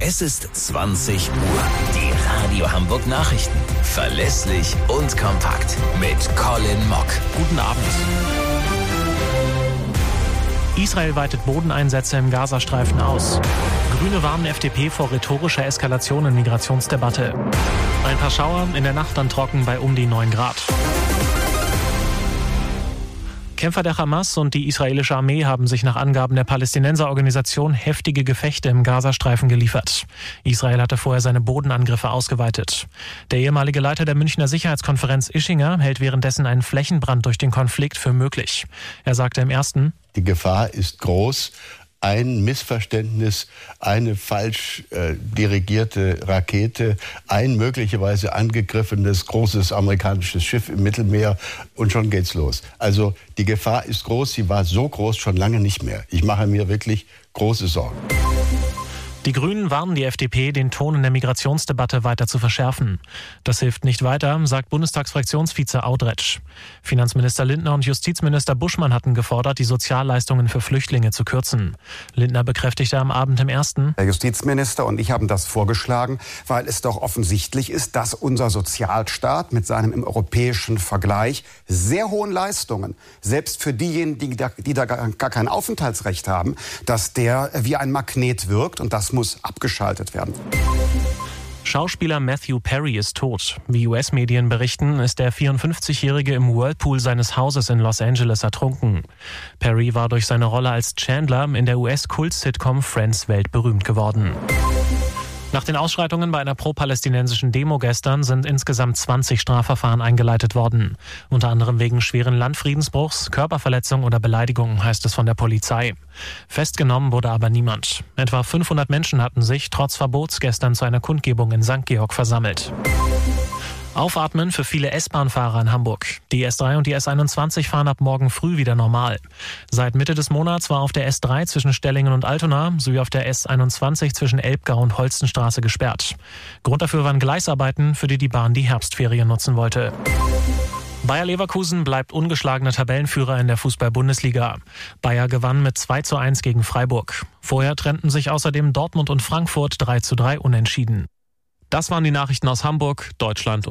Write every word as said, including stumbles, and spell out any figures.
Es ist zwanzig Uhr. Die Radio Hamburg Nachrichten. Verlässlich und kompakt. Mit Colin Mock. Guten Abend. Israel weitet Bodeneinsätze im Gazastreifen aus. Grüne warnen F D P vor rhetorischer Eskalation in Migrationsdebatte. Ein paar Schauer, in der Nacht dann trocken bei um die neun Grad. Kämpfer der Hamas und die israelische Armee haben sich nach Angaben der Palästinenserorganisation heftige Gefechte im Gazastreifen geliefert. Israel hatte vorher seine Bodenangriffe ausgeweitet. Der ehemalige Leiter der Münchner Sicherheitskonferenz Ischinger hält währenddessen einen Flächenbrand durch den Konflikt für möglich. Er sagte im ersten: Die Gefahr ist groß. Ein Missverständnis, eine falsch äh, dirigierte Rakete, ein möglicherweise angegriffenes großes amerikanisches Schiff im Mittelmeer und schon geht's los. Also die Gefahr ist groß, sie war so groß schon lange nicht mehr. Ich mache mir wirklich große Sorgen. Die Grünen warnen die F D P, den Ton in der Migrationsdebatte weiter zu verschärfen. Das hilft nicht weiter, sagt Bundestagsfraktionsvize Audretsch. Finanzminister Lindner und Justizminister Buschmann hatten gefordert, die Sozialleistungen für Flüchtlinge zu kürzen. Lindner bekräftigte am Abend im ersten: Der Justizminister und ich haben das vorgeschlagen, weil es doch offensichtlich ist, dass unser Sozialstaat mit seinem im europäischen Vergleich sehr hohen Leistungen, selbst für diejenigen, die da, die da gar kein Aufenthaltsrecht haben, dass der wie ein Magnet wirkt, und das muss abgeschaltet werden. Schauspieler Matthew Perry ist tot. Wie U S-Medien berichten, ist der vierundfünfzigjährige im Whirlpool seines Hauses in Los Angeles ertrunken. Perry war durch seine Rolle als Chandler in der U S-Kult-Sitcom Friends weltberühmt geworden. Nach den Ausschreitungen bei einer pro-palästinensischen Demo gestern sind insgesamt zwanzig Strafverfahren eingeleitet worden. Unter anderem wegen schweren Landfriedensbruchs, Körperverletzung oder Beleidigung, heißt es von der Polizei. Festgenommen wurde aber niemand. Etwa fünfhundert Menschen hatten sich trotz Verbots gestern zu einer Kundgebung in Sankt Georg versammelt. Aufatmen für viele S-Bahn-Fahrer in Hamburg. Die S drei und die S einundzwanzig fahren ab morgen früh wieder normal. Seit Mitte des Monats war auf der S drei zwischen Stellingen und Altona sowie auf der S einundzwanzig zwischen Elbgau und Holstenstraße gesperrt. Grund dafür waren Gleisarbeiten, für die die Bahn die Herbstferien nutzen wollte. Bayer Leverkusen bleibt ungeschlagener Tabellenführer in der Fußball-Bundesliga. Bayer gewann mit zwei zu eins gegen Freiburg. Vorher trennten sich außerdem Dortmund und Frankfurt drei zu drei unentschieden. Das waren die Nachrichten aus Hamburg, Deutschland